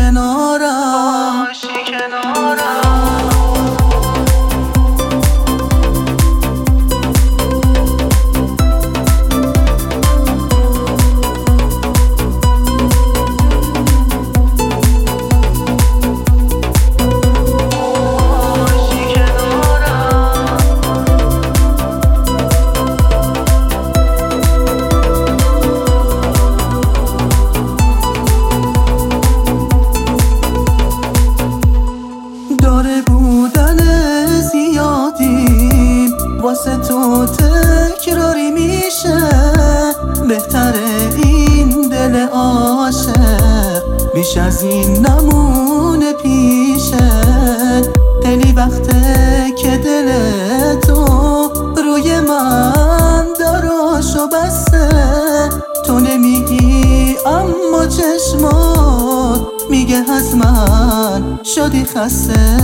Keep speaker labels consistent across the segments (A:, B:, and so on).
A: کنارم. داره بودن زیادیم واسه تو تکراری میشه، بهتره این دل عاشق بیش از این نمونه پیشه. خیلی وقته که دل تو روی من دراشو بسته، تو نمیگی اما چشمات میگه از من شدی خسته.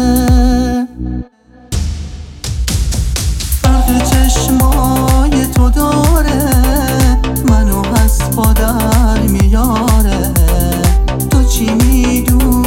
A: فرق چشمای تو داره منو از پا در میاره، تو چی میدونی